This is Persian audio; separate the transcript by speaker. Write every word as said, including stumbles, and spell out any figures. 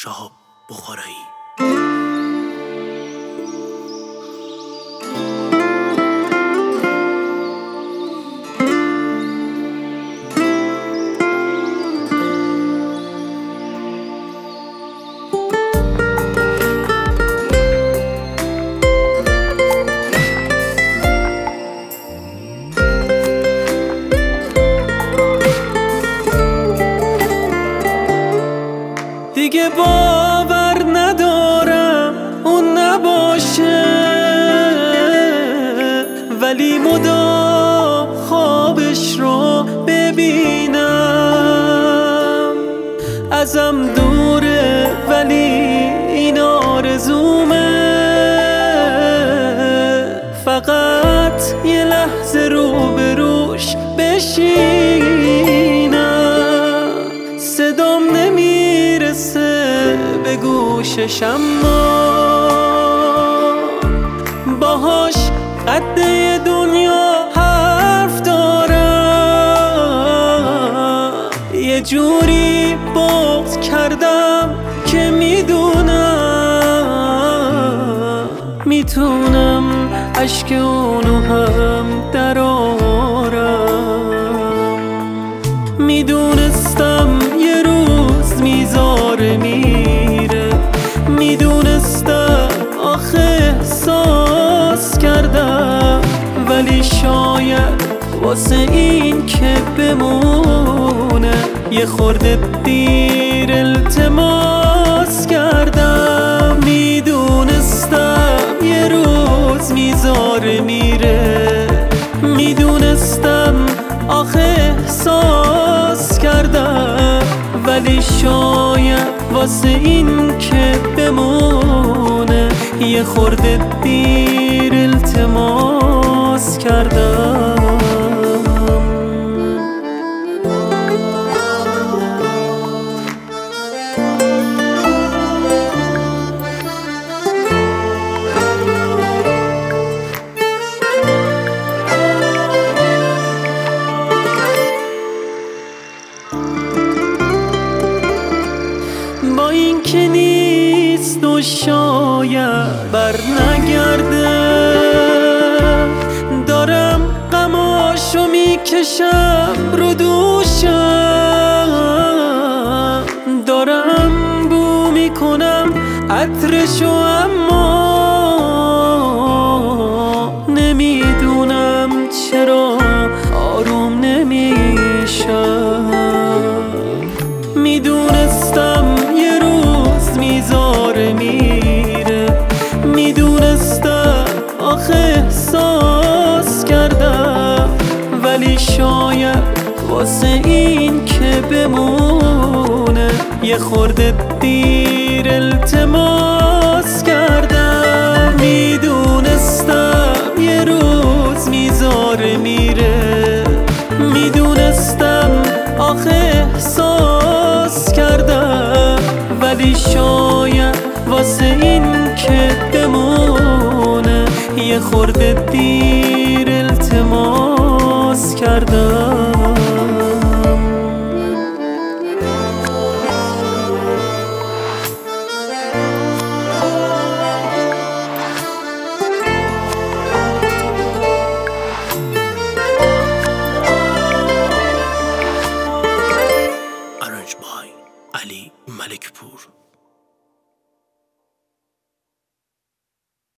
Speaker 1: شهاب بخارایی.
Speaker 2: دیگه باور ندارم اون نباشه، ولی مدام خوابش رو ببینم. ازم دوره ولی این آرزومه، فقط یه لحظه روبروش بشینم. صدام نمیرسه به گوشش، اما باهاش قد دنیا حرف دارم. یه جوری بغض کردم که میدونم میتونم اشک اونو هم درارم. میدونستم یه روز میذاره میره، میدونستم آخه احساس کردم، ولی شاید واسه این که بمونه یه خورده دیر التماس کردم. میدونستم یه روز میذاره میره، میدونستم آخه احساس کردم، ولی شاید واسه این که بمونه یه خورده دیر التماس کردم. با این که نیست و شاید بر نگرده، دارم غماشو میکشم رو دوشم، دارم بو میکنم عطرشو، اما نمیدونم چرا آروم نمیشم. میدونستم یه روز میذاره میره، میدونستم آخه احساس کردم، ولی شاید واسه این که بمونه یه خورده دیر التماس کردم. میدونستم یه روز میذاره میره، میدونستم آخه احساس کردم، ولی شاید واسه این که بمونه یه خورده دیر التماس کردم.